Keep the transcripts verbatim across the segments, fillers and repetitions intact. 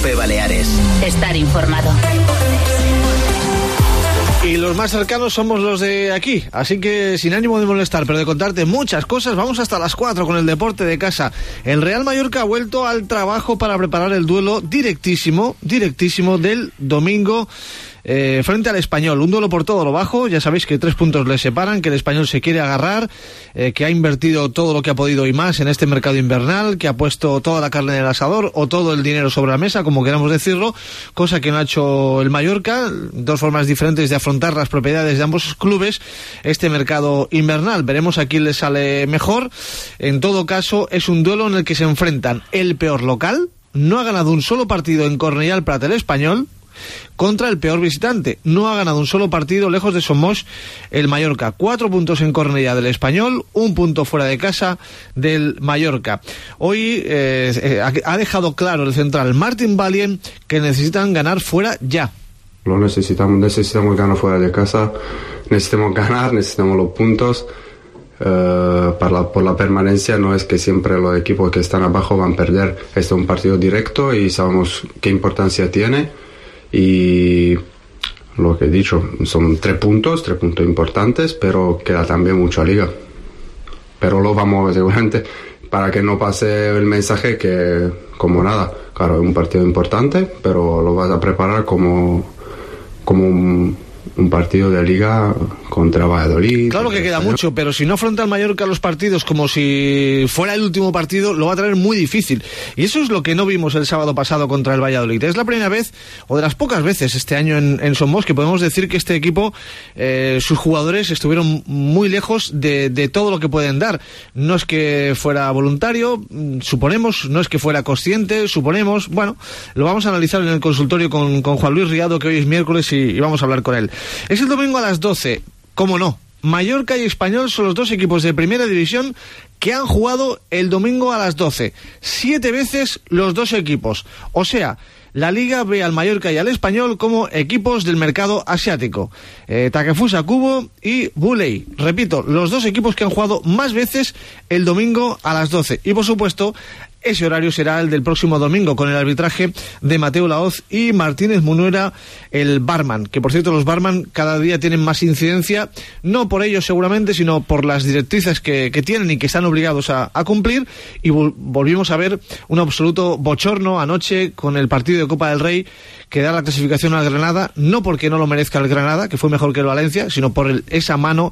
COPE Baleares. Estar informado. Y los más cercanos somos los de aquí, así que sin ánimo de molestar, pero de contarte muchas cosas, vamos hasta las cuatro con el deporte de casa. El Real Mallorca ha vuelto al trabajo para preparar el duelo directísimo, directísimo del domingo eh, frente al Español. Un duelo por todo lo bajo, ya sabéis que tres puntos le separan, que el Español se quiere agarrar, eh, que ha invertido todo lo que ha podido y más en este mercado invernal, que ha puesto toda la carne en el asador o todo el dinero sobre la mesa, como queramos decirlo, cosa que no ha hecho el Mallorca. Dos formas diferentes de afrontar las propiedades de ambos clubes este mercado invernal. Veremos a quién le sale mejor. En todo caso, es un duelo en el que se enfrentan el peor local, no ha ganado un solo partido en Cornellà al Prat el Español, contra el peor visitante. No ha ganado un solo partido lejos de Somos el Mallorca. Cuatro puntos en Cornellà del Español, un punto fuera de casa del Mallorca. Hoy eh, ha dejado claro el central Martin Valien que necesitan ganar fuera ya. Lo necesitamos, necesitamos ganar fuera de casa, necesitamos ganar, necesitamos los puntos. Uh, para la, por la permanencia no es que siempre los equipos que están abajo van a perder. Este es un partido directo y sabemos qué importancia tiene. Y lo que he dicho, son tres puntos, tres puntos importantes, pero queda también mucha liga. Pero lo vamos seguramente para que no pase el mensaje que como nada. Claro, es un partido importante, pero lo vas a preparar como, como un, un partido de liga contra Valladolid. Claro que queda mucho, pero si no afronta el Mallorca los partidos como si fuera el último partido, lo va a tener muy difícil. Y eso es lo que no vimos el sábado pasado contra el Valladolid. Es la primera vez, o de las pocas veces este año en, en Somos, que podemos decir que este equipo, eh, sus jugadores estuvieron muy lejos de, de todo lo que pueden dar. No es que fuera voluntario, suponemos, no es que fuera consciente, suponemos. Bueno, lo vamos a analizar en el consultorio con, con Juan Luis Riado, que hoy es miércoles y, y vamos a hablar con él. Es el domingo a las doce. ¿Cómo no? Mallorca y Español son los dos equipos de primera división que han jugado el domingo a las doce. Siete veces los dos equipos. O sea, la Liga ve al Mallorca y al Español como equipos del mercado asiático. Eh, Takefusa Kubo y Buley. Repito, los dos equipos que han jugado más veces el domingo a las doce. Y por supuesto, ese horario será el del próximo domingo, con el arbitraje de Mateo Laoz y Martínez Munuera, el barman. Que por cierto, los barman cada día tienen más incidencia, no por ellos seguramente, sino por las directrices que, que tienen y que están obligados a, a cumplir. Y vol- volvimos a ver un absoluto bochorno anoche con el partido de Copa del Rey que da la clasificación al Granada, no porque no lo merezca el Granada, que fue mejor que el Valencia, sino por el, esa mano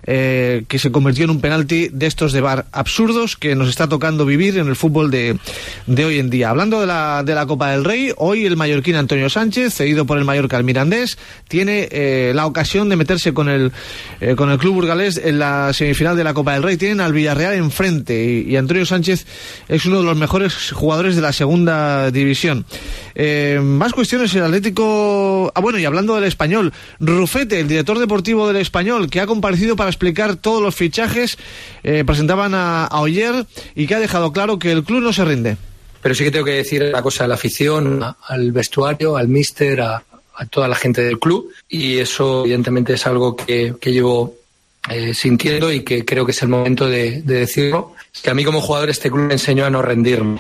eh, que se convirtió en un penalti de estos de V A R absurdos que nos está tocando vivir en el fútbol de, de hoy en día. Hablando de la, de la Copa del Rey, hoy el mallorquín Antonio Sánchez, cedido por el Mallorca al Mirandés, tiene eh, la ocasión de meterse con el, eh, con el club burgalés en la semifinal de la Copa del Rey. Tienen al Villarreal enfrente y, y Antonio Sánchez es uno de los mejores jugadores de la segunda división. Eh, más cuestiones, el Atlético... Ah, bueno, y hablando del Español, Rufete, el director deportivo del Español, que ha comparecido para explicar todos los fichajes, eh, presentaban a, a Oyer y que ha dejado claro que el club no se rinde. Pero sí que tengo que decir una cosa a la afición, a, al vestuario, al míster, a, a toda la gente del club, y eso evidentemente es algo que, que llevo eh, sintiendo y que creo que es el momento de, de decirlo, que a mí como jugador este club me enseñó a no rendirme.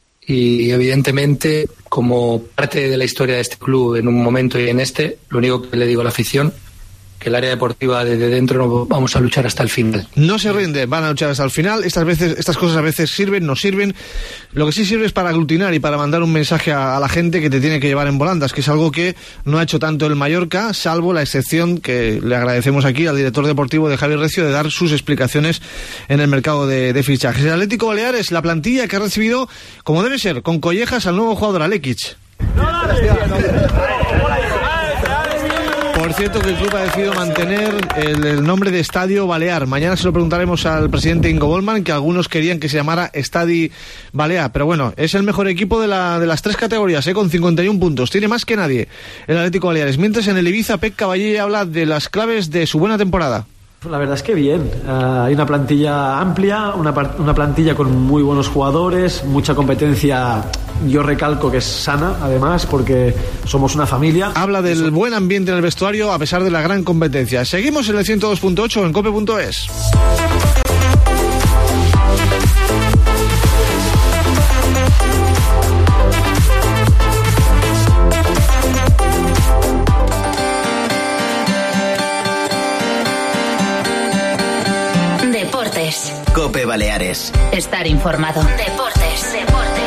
Y evidentemente, como parte de la historia de este club en un momento y en este, lo único que le digo a la afición, que el área deportiva desde dentro no vamos a luchar hasta el final. No se rinde, van a luchar hasta el final. Estas veces, estas cosas a veces sirven, no sirven. Lo que sí sirve es para aglutinar y para mandar un mensaje a, a la gente que te tiene que llevar en volandas, que es algo que no ha hecho tanto el Mallorca, salvo la excepción que le agradecemos aquí al director deportivo de Javier Recio de dar sus explicaciones en el mercado de, de fichajes. El Atlético Baleares, la plantilla que ha recibido, como debe ser, con collejas al nuevo jugador Alekic. Por cierto, que el club ha decidido mantener el, el nombre de Estadio Balear. Mañana se lo preguntaremos al presidente Ingo Bollmann, que algunos querían que se llamara Estadi Balear. Pero bueno, es el mejor equipo de, la, de las tres categorías, ¿eh? Con cincuenta y un puntos. Tiene más que nadie el Atlético Baleares. Mientras en el Ibiza, Pep Caballé habla de las claves de su buena temporada. La verdad es que bien, uh, hay una plantilla amplia, una, una plantilla con muy buenos jugadores, mucha competencia, yo recalco que es sana además porque somos una familia. Habla del Eso. buen ambiente en el vestuario a pesar de la gran competencia. Seguimos en el ciento dos punto ocho en cope punto es. de Baleares. Estar informado. Deportes, deportes.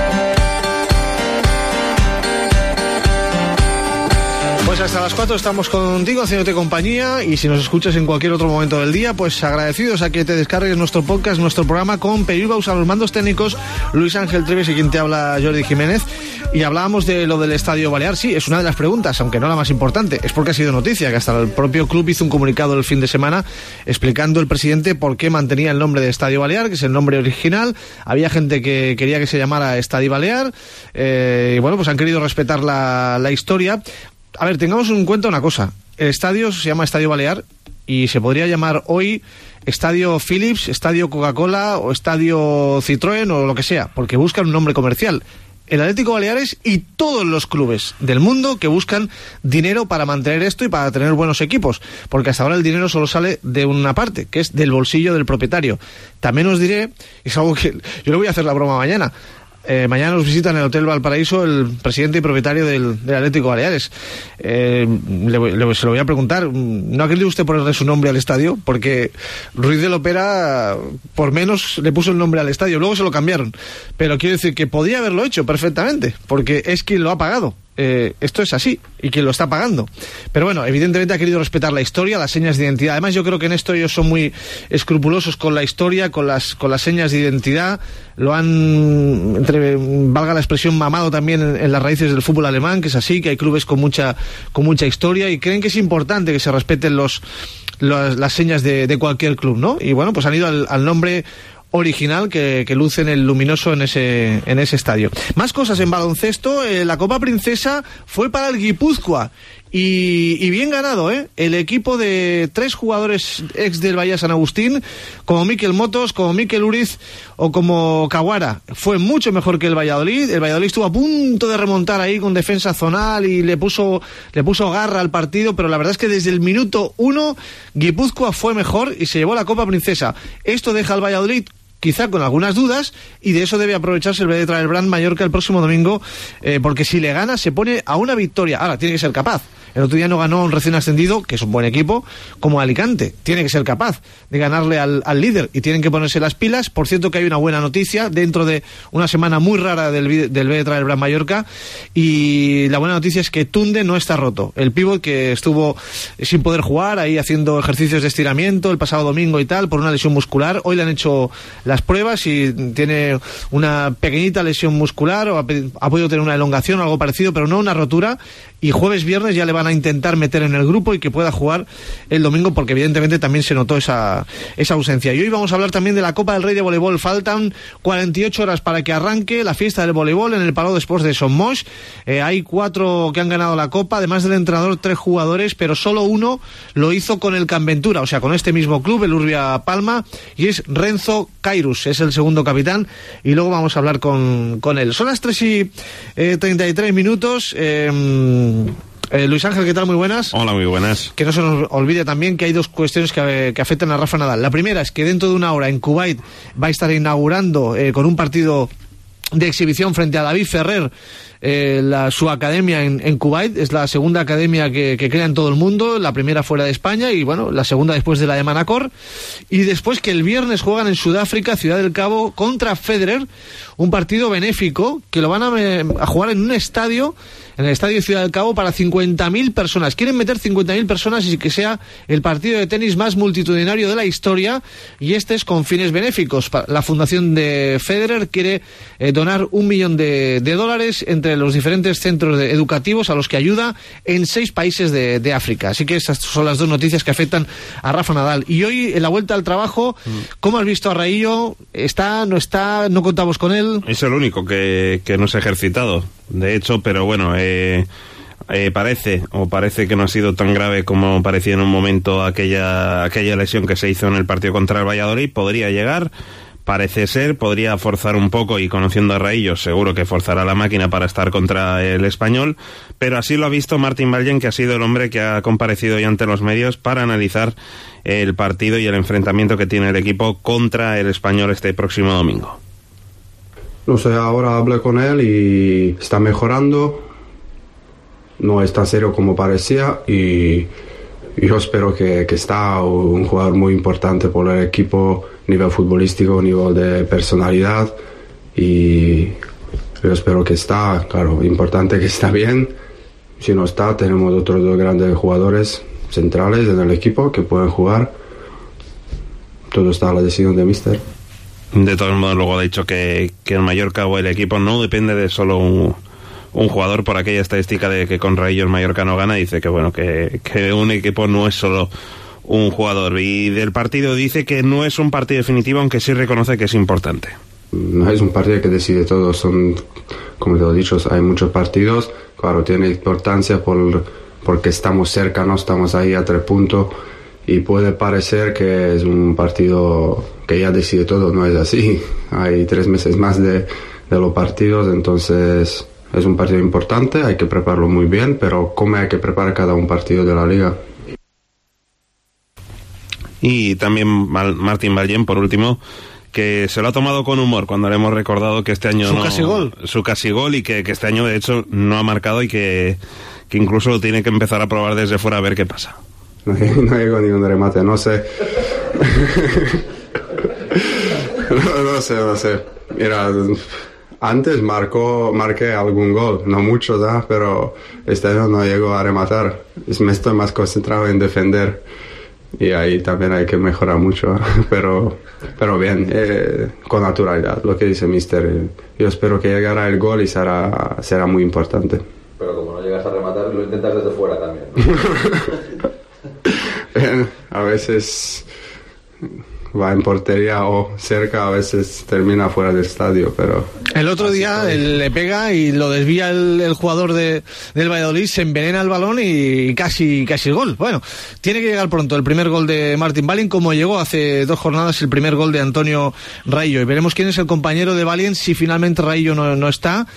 Pues hasta las cuatro estamos contigo haciéndote compañía, y si nos escuchas en cualquier otro momento del día, pues agradecidos a que te descargues nuestro podcast, nuestro programa, con Peribaus a los mandos técnicos, Luis Ángel Treves y quien te habla, Jordi Jiménez. Y hablábamos de lo del Estadio Balear. Sí, es una de las preguntas, aunque no la más importante. Es porque ha sido noticia, que hasta el propio club hizo un comunicado el fin de semana explicando el presidente por qué mantenía el nombre de Estadio Balear, que es el nombre original. Había gente que quería que se llamara Estadio Balear, eh, y bueno, pues han querido respetar la, la historia. A ver, tengamos en cuenta una cosa. El estadio se llama Estadio Balear y se podría llamar hoy Estadio Philips, Estadio Coca-Cola o Estadio Citroën o lo que sea, porque buscan un nombre comercial. El Atlético Baleares y todos los clubes del mundo que buscan dinero para mantener esto y para tener buenos equipos, porque hasta ahora el dinero solo sale de una parte, que es del bolsillo del propietario. También os diré, es algo que yo le voy a hacer la broma mañana. Eh, mañana nos visita en el Hotel Valparaíso el presidente y propietario del, del Atlético Baleares. Eh, le, le, se lo voy a preguntar. ¿No ha querido usted ponerle su nombre al estadio? Porque Ruiz de Lopera, por menos, le puso el nombre al estadio. Luego se lo cambiaron. Pero quiero decir que podía haberlo hecho perfectamente, porque es quien lo ha pagado. Eh, esto es así, y quien lo está pagando. Pero bueno, evidentemente ha querido respetar la historia, las señas de identidad. Además, yo creo que en esto ellos son muy escrupulosos con la historia, con las con las señas de identidad. Lo han, entre, valga la expresión, mamado también en, en las raíces del fútbol alemán, que es así, que hay clubes con mucha con mucha historia, y creen que es importante que se respeten los, los las señas de, de cualquier club, ¿no? Y bueno, pues han ido al, al nombre original que, que luce en el luminoso en ese en ese estadio. Más cosas en baloncesto. Eh, la Copa Princesa fue para el Guipúzcoa y, y bien ganado, ¿eh? El equipo de tres jugadores ex del Bahía San Agustín, como Mikel Motos, como Mikel Uriz o como Kawara, fue mucho mejor que el Valladolid. El Valladolid estuvo a punto de remontar ahí con defensa zonal y le puso le puso garra al partido, pero la verdad es que desde el minuto uno Guipúzcoa fue mejor y se llevó la Copa Princesa. Esto deja al Valladolid quizá con algunas dudas, y de eso debe aprovecharse el Vedra del Brand Mallorca el próximo domingo, eh, porque si le gana se pone a una victoria. Ahora tiene que ser capaz. El otro día no ganó a un recién ascendido, que es un buen equipo, como Alicante. Tiene que ser capaz de ganarle al, al líder, y tienen que ponerse las pilas. Por cierto, que hay una buena noticia dentro de una semana muy rara del, del Vedra del Brand Mallorca, y la buena noticia es que Tunde no está roto. El pívot que estuvo sin poder jugar, ahí haciendo ejercicios de estiramiento el pasado domingo y tal, por una lesión muscular. Hoy le han hecho las pruebas y tiene una pequeñita lesión muscular, o ha, ha podido tener una elongación o algo parecido, pero no una rotura, y jueves, viernes ya le van a intentar meter en el grupo y que pueda jugar el domingo, porque evidentemente también se notó esa, esa ausencia. Y hoy vamos a hablar también de la Copa del Rey de Voleibol. Faltan cuarenta y ocho horas para que arranque la fiesta del voleibol en el Palau d'Esports de Somos. Eh, hay cuatro que han ganado la Copa, además del entrenador, tres jugadores, pero solo uno lo hizo con el Canventura, o sea, con este mismo club, el Urbia Palma, y es Renzo Cairus, es el segundo capitán, y luego vamos a hablar con, con él. Son las tres y treinta y tres minutos. Eh, Eh, Luis Ángel, ¿qué tal? Muy buenas. Hola, muy buenas. Que no se nos olvide también que hay dos cuestiones que, que afectan a Rafa Nadal. La primera es que dentro de una hora en Kuwait va a estar inaugurando eh, con un partido de exhibición frente a David Ferrer eh, la, su academia en, en Kuwait. Es la segunda academia que, que crea en todo el mundo, la primera fuera de España y bueno, la segunda después de la de Manacor. Y después que el viernes juegan en Sudáfrica, Ciudad del Cabo, contra Federer, un partido benéfico que lo van a, a jugar en un estadio, en el estadio de Ciudad del Cabo, para cincuenta mil personas. Quieren meter cincuenta mil personas y que sea el partido de tenis más multitudinario de la historia, y este es con fines benéficos. La fundación de Federer quiere eh, donar un millón de, de dólares entre los diferentes centros de, educativos a los que ayuda en seis países de, de África. Así que esas son las dos noticias que afectan a Rafa Nadal. Y hoy, en la vuelta al trabajo, mm. ¿cómo has visto a Raillo? ¿Está, no está? ¿No contamos con él? Es el único que, que no se ha ejercitado, de hecho, pero bueno, eh, eh, parece, o parece que no ha sido tan grave como parecía en un momento aquella, aquella lesión que se hizo en el partido contra el Valladolid. Podría llegar, parece ser, podría forzar un poco, y conociendo a Raillo seguro que forzará la máquina para estar contra el Español, pero así lo ha visto Martín Vallen, que ha sido el hombre que ha comparecido hoy ante los medios para analizar el partido y el enfrentamiento que tiene el equipo contra el Español este próximo domingo. No sé, ahora hablé con él y está mejorando, no es tan serio como parecía, y yo espero que, que está un jugador muy importante por el equipo nivel futbolístico, nivel de personalidad, y yo espero que está, claro, importante que está bien. Si no está, tenemos otros dos grandes jugadores centrales en el equipo que pueden jugar. Todo está a la decisión de míster. De todos modos, luego ha dicho que, que el Mallorca o el equipo no depende de solo un, un jugador, por aquella estadística de que con Rayo el Mallorca no gana. Dice que bueno, que, que un equipo no es solo un jugador. Y del partido dice que no es un partido definitivo, aunque sí reconoce que es importante. No es un partido que decide todo, son, como te lo he dicho, hay muchos partidos. Claro, tiene importancia por, porque estamos cerca, no estamos ahí a tres puntos, y puede parecer que es un partido que ya decide todo. No es así, hay tres meses más de, de los partidos, entonces es un partido importante, hay que prepararlo muy bien, pero ¿cómo hay que preparar cada un partido de la liga? Y también Martín Ballén, por último, que se lo ha tomado con humor cuando le hemos recordado que este año su no, casi gol su casi gol y que, que este año de hecho no ha marcado, y que, que incluso lo tiene que empezar a probar desde fuera a ver qué pasa. No, no llegó ni un remate, no sé. no, no sé, no sé. Mira, antes marcó, marqué algún gol, no mucho, ¿sabes? Pero este año no llego a rematar. Me estoy más concentrado en defender. Y ahí también hay que mejorar mucho, pero, pero bien, eh, con naturalidad, lo que dice míster. Yo espero que llegará el gol y será, será muy importante. Pero como no llegas a rematar, lo intentas desde fuera también, ¿no? A veces va en portería o cerca, a veces termina fuera del estadio, pero... El otro día él le pega y lo desvía el, el jugador de, del Valladolid, se envenena el balón y casi casi el gol. Bueno, tiene que llegar pronto el primer gol de Martín Ballén, como llegó hace dos jornadas el primer gol de Antonio Raillo. Y veremos quién es el compañero de Ballén si finalmente Raillo no, no está.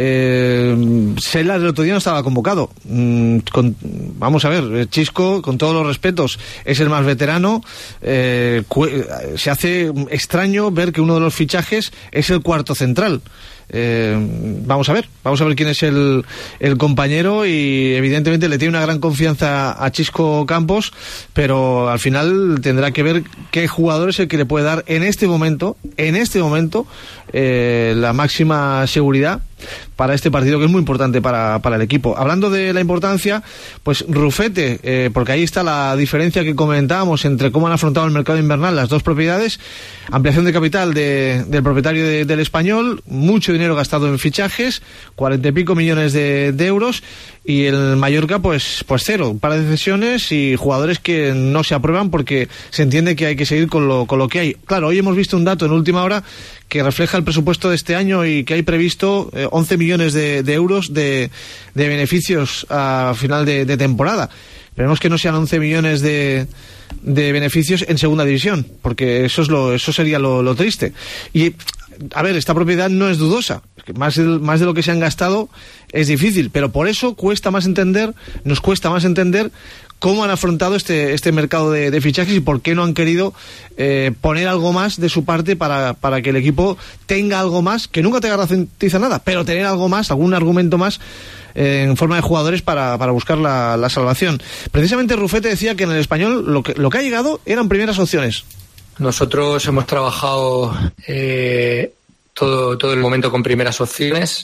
Eh, Sela el otro día no estaba convocado. Mm, con, vamos a ver, Chisco, con todos los respetos, es el más veterano. Eh, se hace extraño ver que uno de los fichajes es el cuarto central. Eh, vamos a ver, vamos a ver quién es el, el compañero, y evidentemente le tiene una gran confianza a Chisco Campos, pero al final tendrá que ver qué jugador es el que le puede dar en este momento, en este momento, eh, la máxima seguridad para este partido, que es muy importante para, para el equipo. Hablando de la importancia, pues Rufete, eh, porque ahí está la diferencia que comentábamos entre cómo han afrontado el mercado invernal las dos propiedades. Ampliación de capital de, del propietario de, del Español, mucho dinero gastado en fichajes, cuarenta y pico millones de, de euros, y el Mallorca pues, pues cero, un par de cesiones y jugadores que no se aprueban porque se entiende que hay que seguir con lo, con lo que hay. Claro, hoy hemos visto un dato en última hora que refleja el presupuesto de este año y que hay previsto eh, once millones de, de euros de, de beneficios a final de, de temporada. Esperemos que no sean once millones de, de beneficios en segunda división, porque eso es lo, eso sería lo, lo triste. Y a ver, esta propiedad no es dudosa, más, más de lo que se han gastado es difícil, pero por eso cuesta más entender, nos cuesta más entender cómo han afrontado este, este mercado de, de fichajes y por qué no han querido eh, poner algo más de su parte para, para que el equipo tenga algo más, que nunca te garantiza nada, pero tener algo más, algún argumento más eh, en forma de jugadores para, para buscar la, la salvación. Precisamente Rufete decía que en el Español lo que, lo que ha llegado eran primeras opciones. Nosotros hemos trabajado eh, todo, todo el momento con primeras opciones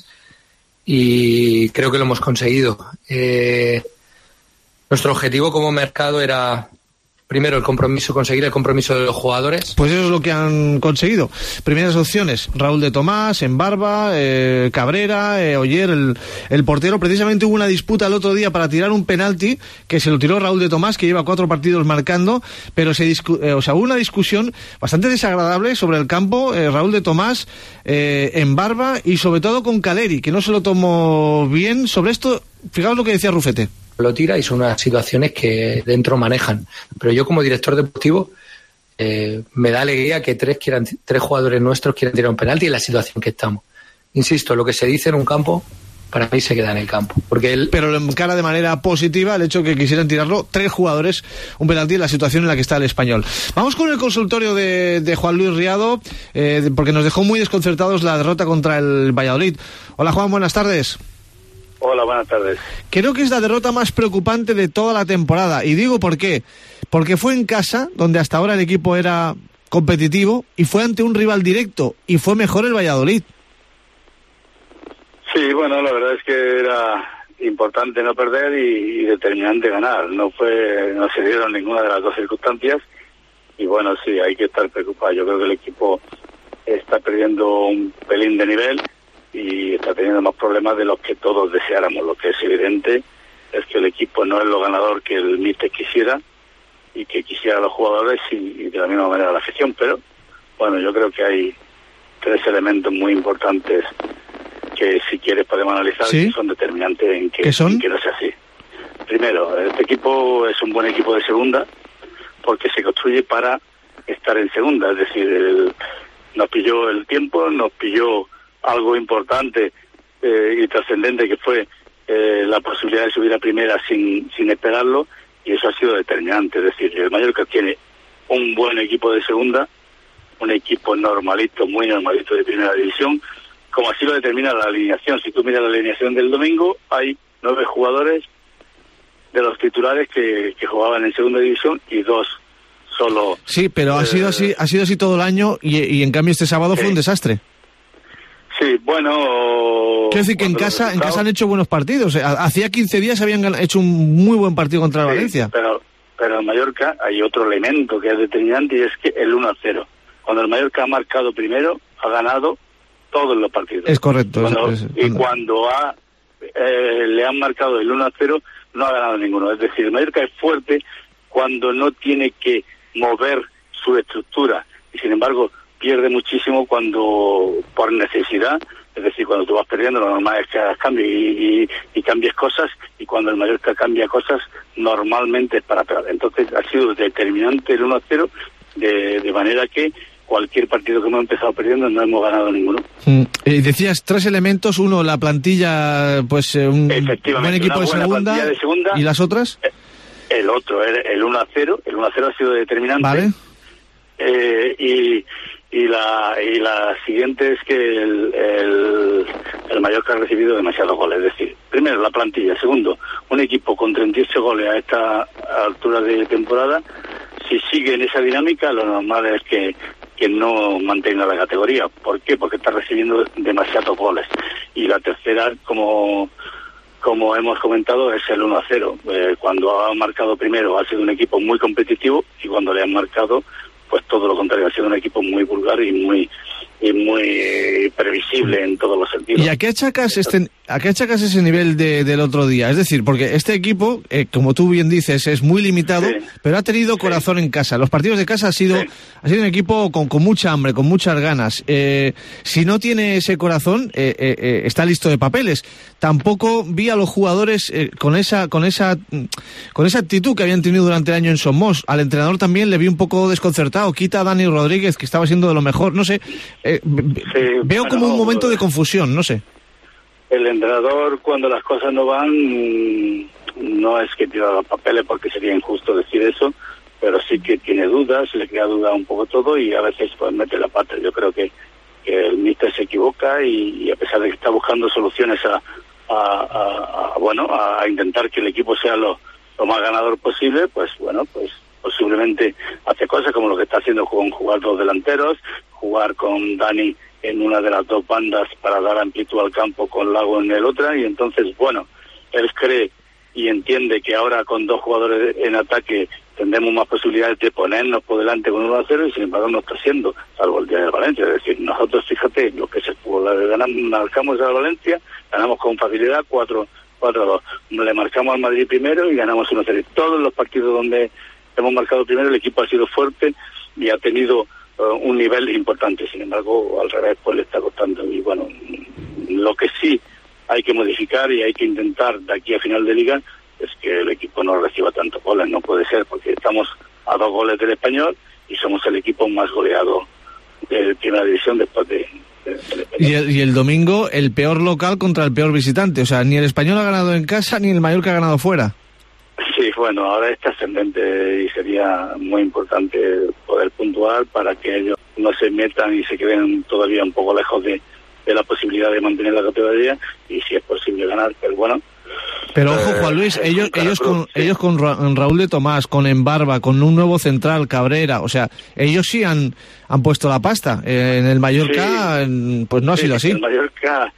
y creo que lo hemos conseguido. Eh, nuestro objetivo como mercado era, primero, el compromiso, conseguir el compromiso de los jugadores. Pues eso es lo que han conseguido. Primeras opciones, Raúl de Tomás, Embarba, eh, Cabrera, eh, Oyer, el, el portero. Precisamente hubo una disputa el otro día para tirar un penalti, que se lo tiró Raúl de Tomás, que lleva cuatro partidos marcando, pero se discu- eh, o sea, hubo una discusión bastante desagradable sobre el campo, eh, Raúl de Tomás, eh, Embarba y sobre todo con Caleri, que no se lo tomó bien. Sobre esto, fijaos lo que decía Rufete. Lo tira y son unas situaciones que dentro manejan. Pero yo como director deportivo eh, me da alegría que tres quieran, tres jugadores nuestros quieran tirar un penalti en la situación que estamos. Insisto, lo que se dice en un campo, para mí se queda en el campo. Porque él... Pero lo encara de manera positiva el hecho de que quisieran tirarlo tres jugadores un penalti en la situación en la que está el Español. Vamos con el consultorio de, de Juan Luis Riado, eh, porque nos dejó muy desconcertados la derrota contra el Valladolid. Hola Juan, buenas tardes. Hola, buenas tardes. Creo que es la derrota más preocupante de toda la temporada. Y digo por qué. Porque fue en casa, donde hasta ahora el equipo era competitivo, y fue ante un rival directo, y fue mejor el Valladolid. Sí, bueno, la verdad es que era importante no perder y, y determinante ganar. No fue, no se dieron ninguna de las dos circunstancias y bueno, sí, hay que estar preocupado. Yo creo que el equipo está perdiendo un pelín de nivel y está teniendo más problemas de los que todos deseáramos. Lo que es evidente es que el equipo no es lo ganador que el míster quisiera y que quisiera los jugadores y, y de la misma manera la afición, pero bueno, yo creo que hay tres elementos muy importantes que si quieres podemos analizar, ¿sí?, que son determinantes en que, ¿Qué son? en que no sea así. Primero, este equipo es un buen equipo de segunda porque se construye para estar en segunda, es decir, el, nos pilló el tiempo, nos pilló algo importante eh, y trascendente que fue eh, la posibilidad de subir a primera sin, sin esperarlo, y eso ha sido determinante. Es decir, el Mallorca tiene un buen equipo de segunda, un equipo normalito, muy normalito de primera división, como así lo determina la alineación. Si tú miras la alineación del domingo, hay nueve jugadores de los titulares que, que jugaban en segunda división y dos solo. Sí, pero ha eh, sido así, ha sido así todo el año y, y en cambio este sábado sí. fue un desastre. Sí, bueno. Quiero decir que en casa, en casa han hecho buenos partidos. Hacía quince días habían hecho un muy buen partido contra el sí, Valencia. Pero, pero en Mallorca hay otro elemento que es determinante y es que el uno a cero. Cuando el Mallorca ha marcado primero, ha ganado todos los partidos. Es correcto. Cuando, es, es, y cuando ha eh, le han marcado el uno a cero, no ha ganado ninguno. Es decir, el Mallorca es fuerte cuando no tiene que mover su estructura y sin embargo pierde muchísimo cuando por necesidad, es decir, cuando tú vas perdiendo lo normal es que hagas cambio y, y, y cambies cosas, y cuando el Mallorca cambia cosas normalmente es para perder. Entonces ha sido determinante el uno a cero, de, de manera que cualquier partido que hemos empezado perdiendo no hemos ganado ninguno. Mm. Eh, decías tres elementos: uno, la plantilla, pues eh, un buen equipo de segunda, de segunda, y las otras. El otro, el, el uno a cero, el uno a cero ha sido determinante. Vale. Eh, y y la y la siguiente es que el, el, el Mallorca ha recibido demasiados goles. Es decir, primero la plantilla, segundo, un equipo con treinta y ocho goles a esta altura de temporada, si sigue en esa dinámica, lo normal es que, que no mantenga la categoría. ¿Por qué? Porque está recibiendo demasiados goles. Y la tercera, como como hemos comentado, es el uno a cero. Eh, cuando ha marcado primero ha sido un equipo muy competitivo y cuando le han marcado, pues todo lo contrario, ha sido un equipo muy vulgar y muy y muy previsible en todos los sentidos. ¿Y a qué achacas este a qué achacas ese nivel de, del otro día? Es decir, porque este equipo, eh, como tú bien dices, es muy limitado, sí, pero ha tenido corazón sí. en casa. Los partidos de casa ha sido sí. ha sido un equipo con, con mucha hambre, con muchas ganas. Eh, si no tiene ese corazón, eh, eh, eh, está listo de papeles. Tampoco vi a los jugadores eh, con esa con esa con esa actitud que habían tenido durante el año en Somos. Al entrenador también le vi un poco desconcertado. Quita a Dani Rodríguez, que estaba siendo de lo mejor. No sé. Eh, sí, veo bueno, como un momento de confusión, no sé. El entrenador, cuando las cosas no van, no es que tira los papeles, porque sería injusto decir eso, pero sí que tiene dudas, le crea duda un poco todo y a veces pues mete la pata. Yo creo que, que el míster se equivoca y, y a pesar de que está buscando soluciones a, a, a, a bueno a intentar que el equipo sea lo, lo más ganador posible, pues bueno, pues posiblemente hace cosas como lo que está haciendo con jugar dos delanteros, jugar con Dani en una de las dos bandas para dar amplitud al campo con Lago en el otra, y entonces, bueno, él cree y entiende que ahora con dos jugadores en ataque tendremos más posibilidades de ponernos por delante con uno a cero, y sin embargo no está haciendo, salvo el día de Valencia. Es decir, nosotros, fíjate, lo que es el fútbol, ganamos, marcamos a Valencia, ganamos con facilidad cuatro a dos, le marcamos al Madrid primero y ganamos uno a cero. Todos los partidos donde hemos marcado primero, el equipo ha sido fuerte y ha tenido uh, un nivel importante. Sin embargo, al revés, pues le está costando. Y bueno, lo que sí hay que modificar y hay que intentar de aquí a final de liga es que el equipo no reciba tantos goles. No puede ser, porque estamos a dos goles del Español y somos el equipo más goleado de primera división después de... de, de y, el, y el domingo, el peor local contra el peor visitante. O sea, ni el Español ha ganado en casa, ni el Mallorca ha ganado fuera. Sí, bueno, ahora es trascendente y sería muy importante poder puntuar para que ellos no se metan y se queden todavía un poco lejos de, de la posibilidad de mantener la categoría, y si es posible ganar, pero bueno, Pero ojo, Juan Luis, eh, ellos con ellos Cruz, con sí. ellos con Ra- Raúl de Tomás, con Embarba, con un nuevo central, Cabrera, o sea, ellos sí han, han puesto la pasta. Eh, en el Mallorca, Sí. en- pues no ha Sí, sido así. El Mallorca,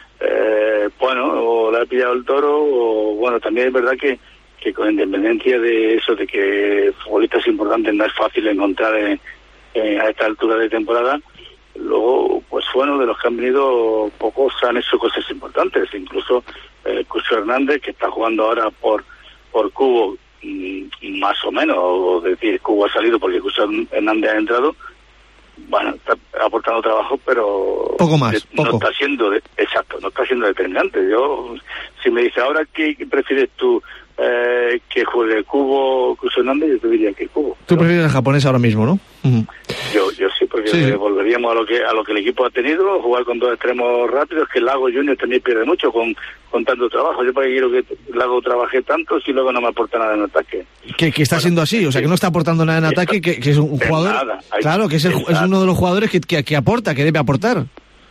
eh, bueno, o le ha pillado el toro, o bueno, también es verdad que, que con independencia de eso, de que futbolistas importantes no es fácil encontrar en, en- a esta altura de temporada, luego, pues bueno, de los que han venido, pocos han hecho cosas importantes, incluso eh, Cucho Hernández, que está jugando ahora por por Cubo, y, y más o menos, o decir, Cubo ha salido porque Cucho Hernández ha entrado, bueno, está aportando trabajo, pero Poco más, de- poco. no está siendo, de- exacto, no está siendo determinante. Yo, si me dice ahora qué prefieres tú, eh, que juegue Cubo Cucho Hernández, yo te diría que Cubo. Tú Pero prefieres el japonés ahora mismo, ¿no? Ujú. yo, yo sí, porque Sí, sí. volveríamos a lo que a lo que el equipo ha tenido, jugar con dos extremos rápidos, que Lago Junior también pierde mucho con, con tanto trabajo. Yo para qué quiero que Lago trabaje tanto si luego no me aporta nada en ataque. Que, que está Bueno, siendo así, o sea, sí. que no está aportando nada en Está- ataque, que, que es un de jugador... nada, hay- Claro, que es, el, es exacto. uno de los jugadores que, que, que aporta, que debe aportar.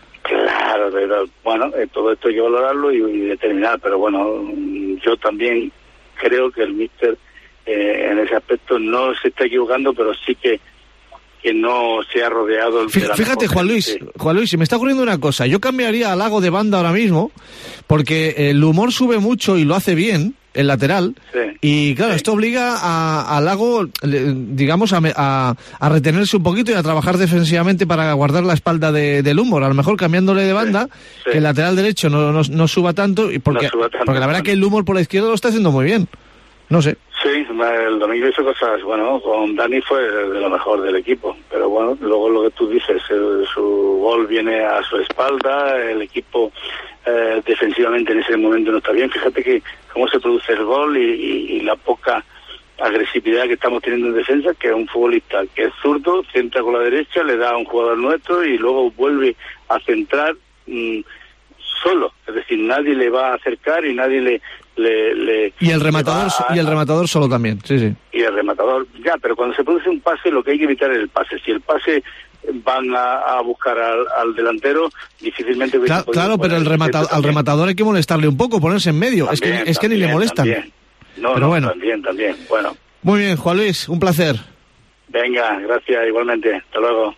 Claro, pero bueno, eh, todo esto hay que valorarlo y, y determinar, pero bueno, mm, yo también creo que el míster eh, en ese aspecto no se está equivocando, pero sí que que no se ha rodeado Fí- de la Fíjate, mejor Juan Luis, gente. Juan Luis, si me está ocurriendo una cosa, yo cambiaría a Lago de banda ahora mismo, porque el humor sube mucho y lo hace bien, el lateral, Sí. y claro, Sí. esto obliga a, a Lago, le- digamos, a, me- a, a retenerse un poquito y a trabajar defensivamente para guardar la espalda de- del humor. A lo mejor cambiándole de banda, sí. que el lateral derecho no, no, no suba tanto, y porque, No suba tanto, porque la verdad bueno. que el humor por la izquierda lo está haciendo muy bien. No sé. Sí, el domingo hizo cosas, bueno, con Dani fue de lo mejor del equipo, pero bueno, luego lo que tú dices, el- su gol viene a su espalda, el equipo eh, defensivamente en ese momento no está bien. Fíjate que cómo se produce el gol y, y- y la poca agresividad que estamos teniendo en defensa, que es un futbolista que es zurdo, centra con la derecha, le da a un jugador nuestro y luego vuelve a centrar mm, solo, es decir, nadie le va a acercar y nadie le... le, le Y el le rematador, va a- y el rematador solo también, sí, sí. y el rematador, ya, pero cuando se produce un pase lo que hay que evitar es el pase. Si el pase van a, a buscar al, al delantero, difícilmente... hubiese Claro, podido claro, pero poner el remata- centro al también. rematador hay que molestarle un poco, ponerse en medio. es que, También, es que ni le también, molestan. también. No, Pero no, bueno. también, también. Bueno, Muy bien, Juan Luis, un placer. venga, gracias igualmente. Hasta luego.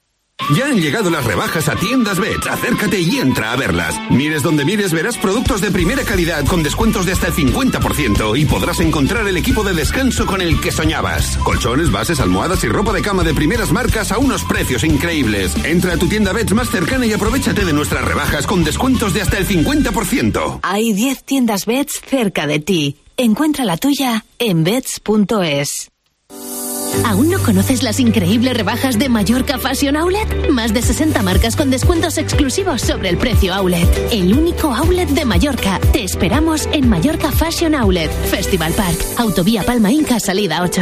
Ya han llegado las rebajas a Tiendas Bets. Acércate y entra a verlas. Mires donde mires, verás productos de primera calidad con descuentos de hasta el cincuenta por ciento y podrás encontrar el equipo de descanso con el que soñabas. Colchones, bases, almohadas y ropa de cama de primeras marcas a unos precios increíbles. Entra a tu tienda Bets más cercana y aprovéchate de nuestras rebajas con descuentos de hasta el cincuenta por ciento. Hay diez tiendas Bets cerca de ti. Encuentra la tuya en bets punto es. ¿Aún no conoces las increíbles rebajas de Mallorca Fashion Outlet? Más de sesenta marcas con descuentos exclusivos sobre el precio outlet. El único outlet de Mallorca. Te esperamos en Mallorca Fashion Outlet. Festival Park. Autovía Palma Inca, salida ocho.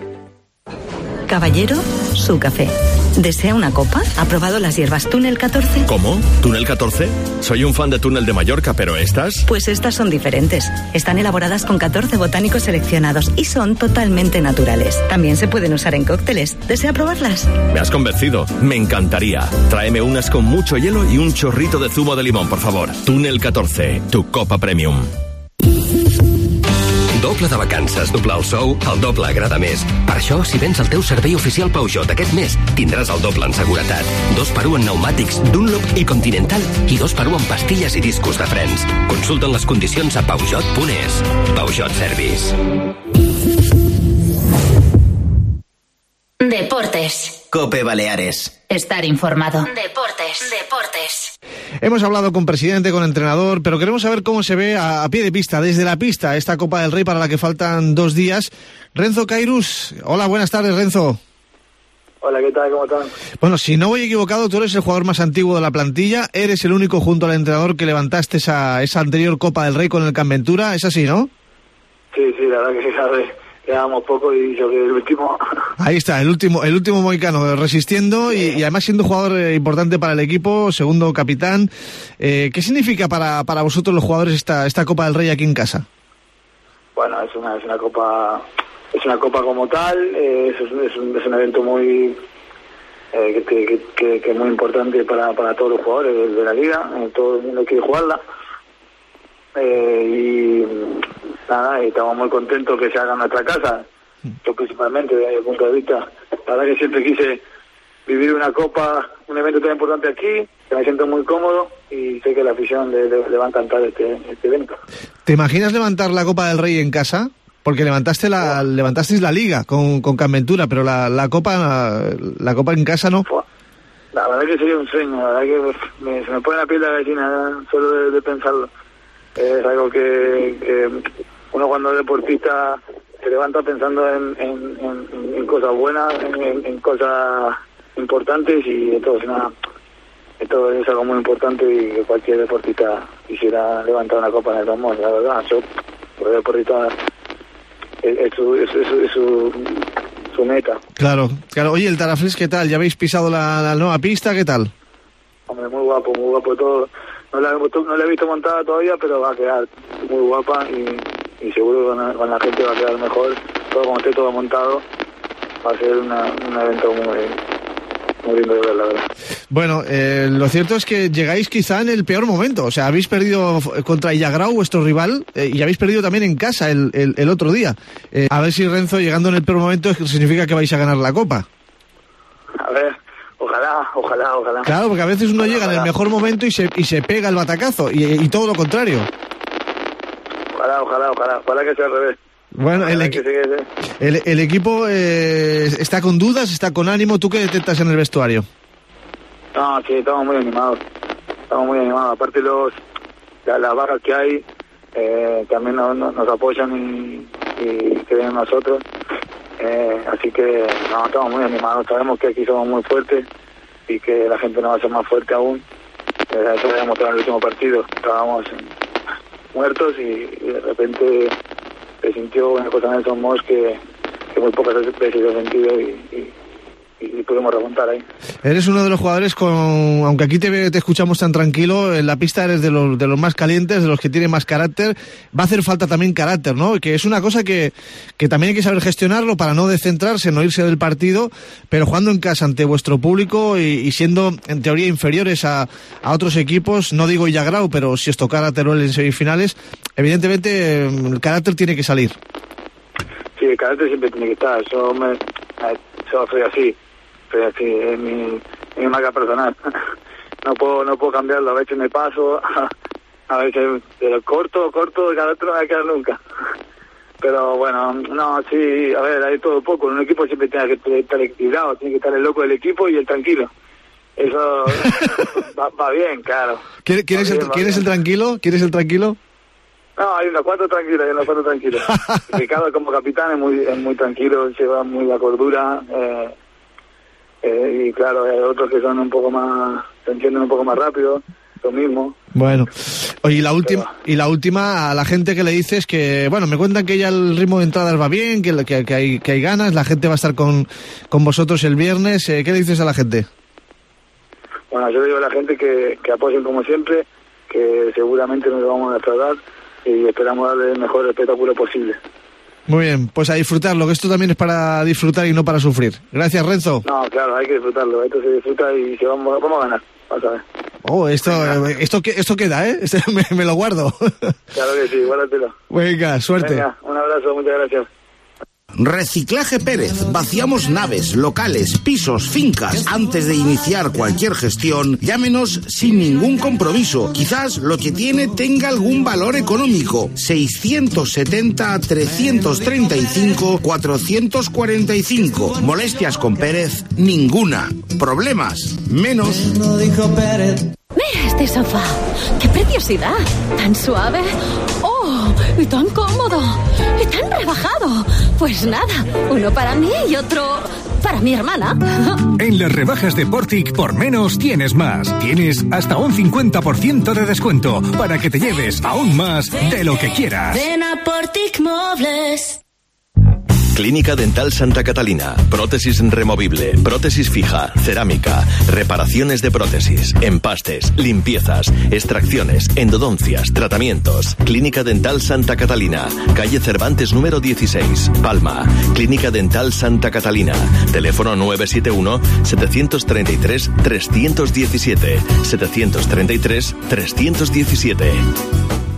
Caballero, su café. ¿Desea una copa? ¿Ha probado las hierbas Túnel catorce? ¿Cómo? ¿Túnel catorce? Soy un fan de Túnel de Mallorca, pero ¿estas? Pues estas son diferentes. Están elaboradas con catorce botánicos seleccionados y son totalmente naturales. También se pueden usar en cócteles. ¿Desea probarlas? Me has convencido. Me encantaría. Tráeme unas con mucho hielo y un chorrito de zumo de limón, por favor. Túnel catorce, tu copa premium. Doble de vacances, doble el sou, el doble agrada més. Per això, si vens al teu servei oficial Peugeot aquest mes, tindràs el doble en seguretat. Dos per un en pneumàtics, Dunlop i Continental, i dos per un en pastilles i discos de frens. Consulta'n les condicions a peugeot punt es. Peugeot Service. Deportes. Cope Baleares. Estar informado. Deportes. Deportes. Hemos hablado con presidente, con entrenador, pero queremos saber cómo se ve a, a pie de pista, desde la pista, esta Copa del Rey para la que faltan dos días. Renzo Cairus. Hola, buenas tardes, Renzo. Hola, ¿qué tal? ¿Cómo están? Bueno, si no voy equivocado, tú eres el jugador más antiguo de la plantilla, eres el único junto al entrenador que levantaste esa, esa anterior Copa del Rey con el Camventura, ¿es así, no? Sí, sí, la verdad que sí, sabes. Quedábamos poco y yo que el último... Ahí está, el último el último mohicano, resistiendo y, y además siendo un jugador eh, importante para el equipo, segundo capitán. Eh, ¿Qué significa para, para vosotros los jugadores esta esta Copa del Rey aquí en casa? Bueno, es una es una copa es una copa como tal, eh, es, un, es, un, es un evento muy eh, que, que, que, que es muy importante para, para todos los jugadores de, de la liga, eh, todo el mundo quiere jugarla. Eh, y nada, y estamos muy contentos que se haga en nuestra casa. Yo principalmente, desde mi punto de vista, la verdad que siempre quise vivir una copa, un evento tan importante aquí, que me siento muy cómodo y sé que la afición le, le, le va a encantar este, este evento. ¿Te imaginas levantar la Copa del Rey en casa? Porque levantaste la, oh. levantasteis la Liga con, con Campventura, pero la, la Copa la, la Copa en casa no. La verdad que sería un sueño, la verdad que me, se me pone la piel de gallina solo de, de pensarlo. Es algo que, que uno cuando es deportista se levanta pensando en, en, en, en cosas buenas, en, en cosas importantes, y entonces nada, esto es algo muy importante y que cualquier deportista quisiera levantar una copa en el Ramón, la verdad. Yo, por el deportista, es, es, su, es, es, es su, su meta. Claro, claro. Oye, el Taraflés, ¿qué tal? ¿Ya habéis pisado la, la nueva pista? ¿Qué tal? Hombre, muy guapo, muy guapo todo. No la, no la he visto montada todavía, pero va a quedar muy guapa y, y seguro que con la, con la gente va a quedar mejor. Todo como esté todo montado, va a ser una, un evento muy, muy lindo de ver, la verdad. Bueno, eh, lo cierto es que llegáis quizá en el peor momento. O sea, habéis perdido contra Illagrau, vuestro rival, eh, y habéis perdido también en casa el, el, el otro día. Eh, a ver si Renzo, llegando en el peor momento, significa que vais a ganar la Copa. A ver... Ojalá, ojalá, ojalá. Claro, porque a veces uno ojalá, llega ojalá. en el mejor momento y se y se pega el batacazo, y, y todo lo contrario. Ojalá, ojalá, ojalá, ojalá que sea al revés. Bueno, el, equi el, el equipo eh, está con dudas, está con ánimo. ¿Tú qué detectas en el vestuario? No, sí, estamos muy animados. Estamos muy animados. Aparte los la, las bajas que hay, eh, también nos, nos apoyan y, y creen en nosotros. Eh, así que no, estamos muy animados, sabemos que aquí somos muy fuertes y que la gente nos va a ser más fuerte aún. Eh, eso lo demostrado en el último partido, estábamos muertos y, y de repente se sintió una cosa en Nelson Moss que, que muy pocas veces se ha sentido y, y, y pudimos remontar ahí. Eres uno de los jugadores con, aunque aquí te, te escuchamos tan tranquilo, en la pista eres de los, de los más calientes, de los que tienen más carácter. Va a hacer falta también carácter, ¿no? Que es una cosa que, que también hay que saber gestionarlo para no descentrarse, no irse del partido, pero jugando en casa ante vuestro público y, y siendo en teoría inferiores a, a otros equipos, no digo Illagrau, pero si os tocara Teruel en semifinales, evidentemente el carácter tiene que salir. Sí, el carácter siempre tiene que estar. Yo, me, yo soy así. Así, es mi, mi marca personal. No puedo no puedo cambiarlo, a veces me paso, a veces pero corto, corto, de carácter no me va a quedar nunca. Pero bueno, no, sí, a ver, hay todo poco. En un equipo siempre tiene que estar equilibrado, tiene que estar el loco del equipo y el tranquilo. Eso va, va bien, claro. ¿Quién, quién, es, bien, el, ¿quién es el tranquilo? ¿Quién es el tranquilo? No, hay unos cuatro tranquilos, hay unos cuatro tranquilos. Ricardo como capitán es muy, es muy tranquilo, lleva muy la cordura, eh, Eh, y claro, hay otros que son un poco más, se entienden un poco más rápido, lo mismo. Bueno, oye, y la última, y la última a la gente que le dices que, bueno, me cuentan que ya el ritmo de entradas va bien, que, que, que, hay, que hay ganas, la gente va a estar con, con vosotros el viernes. Eh, ¿Qué le dices a la gente? Bueno, yo digo a la gente que, que apoyen como siempre, que seguramente nos vamos a defraudar y esperamos darle el mejor espectáculo posible. Muy bien, pues a disfrutarlo, que esto también es para disfrutar y no para sufrir. Gracias, Renzo. No, claro, hay que disfrutarlo, esto se disfruta y se vamos, vamos a ganar, vas a ver. Oh, esto, esto, esto queda, ¿eh? Este me, me lo guardo. Claro que sí, guárdatelo. Venga, suerte. Venga, un abrazo, muchas gracias. Reciclaje Pérez. Vaciamos naves, locales, pisos, fincas. Antes de iniciar cualquier gestión, llámenos sin ningún compromiso. Quizás lo que tiene tenga algún valor económico. seiscientos setenta, trescientos treinta y cinco, cuatrocientos cuarenta y cinco. Molestias con Pérez, ninguna. Problemas, menos. Mira este sofá. ¡Qué preciosidad! Tan suave. ¡Oh! Y tan cómodo. Y tan rebajado. Pues nada, uno para mí y otro para mi hermana. En las rebajas de Portic, por menos tienes más. Tienes hasta un cincuenta por ciento de descuento para que te lleves aún más de lo que quieras. Ven a Portic Mobles. Clínica Dental Santa Catalina. Prótesis removible, prótesis fija, cerámica, reparaciones de prótesis, empastes, limpiezas, extracciones, endodoncias, tratamientos. Clínica Dental Santa Catalina. Calle Cervantes número dieciséis, Palma. Clínica Dental Santa Catalina. Teléfono nueve siete uno, siete tres tres, tres uno siete, siete tres tres, tres uno uno siete.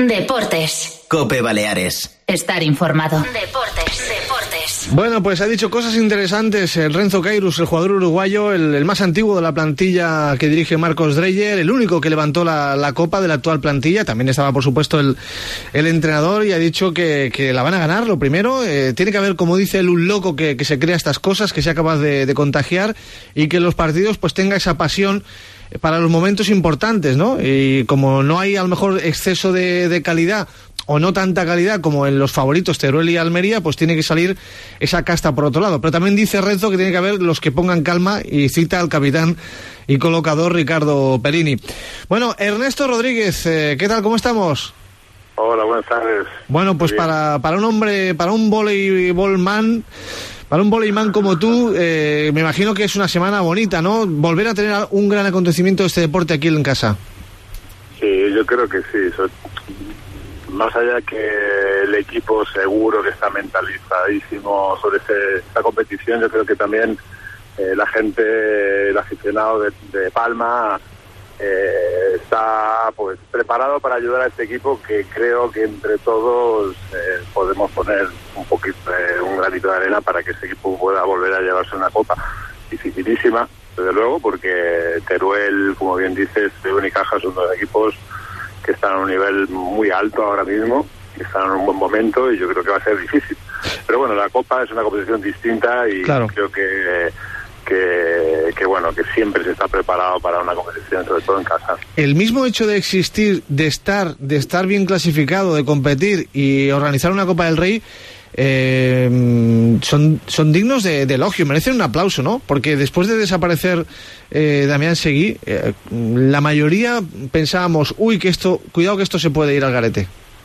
Deportes. COPE Baleares. Estar informado. Deportes, deportes. Bueno, pues ha dicho cosas interesantes el Renzo Cairus, el jugador uruguayo, el, el más antiguo de la plantilla que dirige Marcos Dreyer, el único que levantó la, la copa de la actual plantilla. También estaba, por supuesto, el, el entrenador, y ha dicho que, que la van a ganar. Lo primero, eh, tiene que haber, como dice él, un loco que, que se crea estas cosas, que sea capaz de, de contagiar, y que en los partidos pues tenga esa pasión para los momentos importantes, ¿no? Y como no hay a lo mejor exceso de, de calidad, o no tanta calidad como en los favoritos Teruel y Almería, pues tiene que salir esa casta por otro lado. Pero también dice Renzo que tiene que haber los que pongan calma, y cita al capitán y colocador Ricardo Perini. Bueno, Ernesto Rodríguez, eh, ¿qué tal? ¿Cómo estamos? Hola, buenas tardes. Bueno, pues para, para un hombre, para un voleibolman, para un voleiman como tú, eh, me imagino que es una semana bonita, ¿no? Volver a tener un gran acontecimiento de este deporte aquí en casa. Sí, yo creo que sí. So, más allá que el equipo seguro que está mentalizadísimo sobre ese, esta competición, yo creo que también eh, la gente, el aficionado de, de Palma eh, está pues preparado para ayudar a este equipo, que creo que entre todos eh, podemos poner un poquito, eh, un granito de arena para que ese equipo pueda volver a llevarse una copa. Dificilísima, desde luego, porque Teruel, como bien dices, Teruel y Caja son dos equipos que están a un nivel muy alto ahora mismo, que están en un buen momento, y yo creo que va a ser difícil. Pero bueno, la Copa es una competición distinta, y claro, creo que, que, que bueno, que siempre se está preparado para una competición, sobre todo en casa. El mismo hecho de existir, de estar, de estar bien clasificado, de competir y organizar una Copa del Rey, Eh, son, son dignos de, de elogio, merecen un aplauso, ¿no? Porque después de desaparecer eh, Damián Seguí, eh, la mayoría pensábamos, uy, que esto, cuidado que esto se puede ir al garete.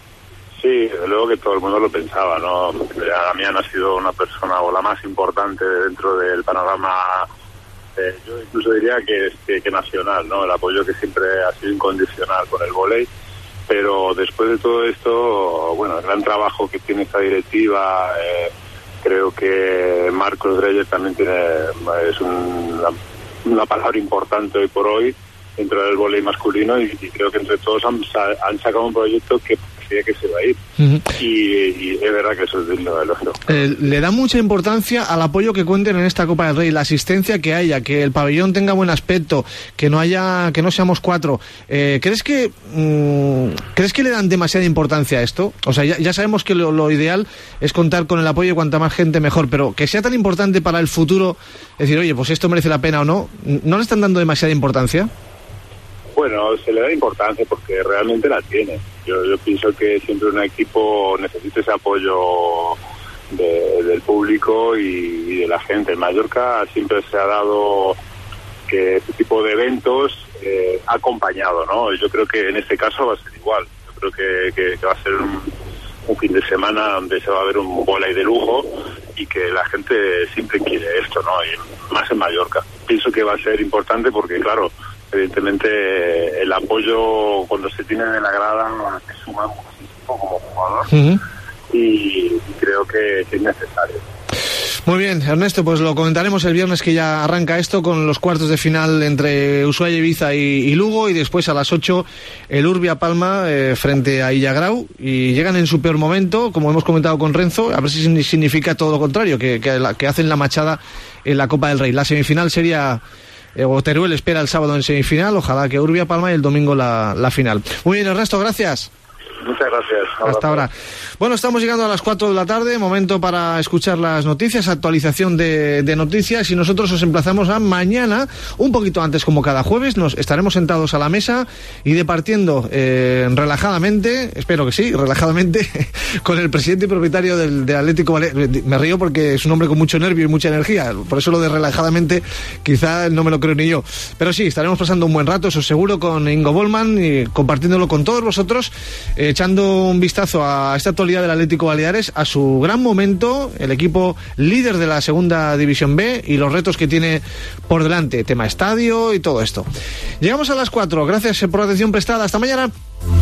Sí, desde luego que todo el mundo lo pensaba, ¿no? Damián ha sido una persona, o la más importante dentro del panorama, eh, yo incluso diría que, que, que nacional, ¿no? El apoyo que siempre ha sido incondicional con el vóley. Pero después de todo esto, bueno, el gran trabajo que tiene esta directiva, eh, creo que Marcos Dreyer también tiene, es un, una, una palabra importante hoy por hoy dentro del vóley masculino, y, y creo que entre todos han, han sacado un proyecto que parecía que se va a ir. Uh-huh. y, y es verdad que eso es digno de elogio. Eh, le da mucha importancia al apoyo que cuenten en esta Copa del Rey, la asistencia que haya, que el pabellón tenga buen aspecto, que no haya, que no seamos cuatro. Eh, ¿Crees que mmm, crees que le dan demasiada importancia a esto? O sea, ya, ya sabemos que lo, lo ideal es contar con el apoyo de cuanta más gente mejor, pero que sea tan importante para el futuro, decir, oye, pues esto merece la pena o no, ¿no le están dando demasiada importancia? Bueno, se le da importancia porque realmente la tiene. Yo, yo pienso que siempre un equipo necesita ese apoyo de, del público y, y de la gente. En Mallorca siempre se ha dado que este tipo de eventos eh, ha acompañado, ¿no? Yo creo que en este caso va a ser igual. Yo creo que, que, que va a ser un, un fin de semana donde se va a ver un vóley de lujo, y que la gente siempre quiere esto, ¿no? Y más en Mallorca. Pienso que va a ser importante porque, claro, evidentemente el apoyo cuando se tiene de la grada te suma muchísimo como jugador. Uh-huh. y, y creo que es necesario. Muy bien, Ernesto, pues lo comentaremos el viernes, que ya arranca esto con los cuartos de final entre Ushuaia, Ibiza y, y Lugo, y después a las ocho el Urbia Palma eh, frente a Illagrau, y llegan en su peor momento, como hemos comentado con Renzo, a ver si significa todo lo contrario, que, que, la, que hacen la machada en la Copa del Rey. La semifinal sería... o Teruel espera el sábado en semifinal, ojalá que Urbia Palma, y el domingo la, la final. Muy bien, Ernesto, gracias. Muchas gracias. Hasta ahora. Bueno, estamos llegando a las cuatro de la tarde, momento para escuchar las noticias, actualización de, de noticias, y nosotros os emplazamos a mañana, un poquito antes, como cada jueves, nos estaremos sentados a la mesa y departiendo eh, relajadamente, espero que sí, relajadamente, con el presidente y propietario del, del Atlético Baleares. Me río porque es un hombre con mucho nervio y mucha energía, por eso lo de relajadamente quizá no me lo creo ni yo, pero sí, estaremos pasando un buen rato, eso seguro, con Ingo Bollmann, y compartiéndolo con todos vosotros, eh, echando un vistazo a esta actualidad del Atlético Baleares, a su gran momento, el equipo líder de la segunda división B y los retos que tiene por delante, tema estadio y todo esto. Llegamos a las cuatro, gracias por la atención prestada, hasta mañana.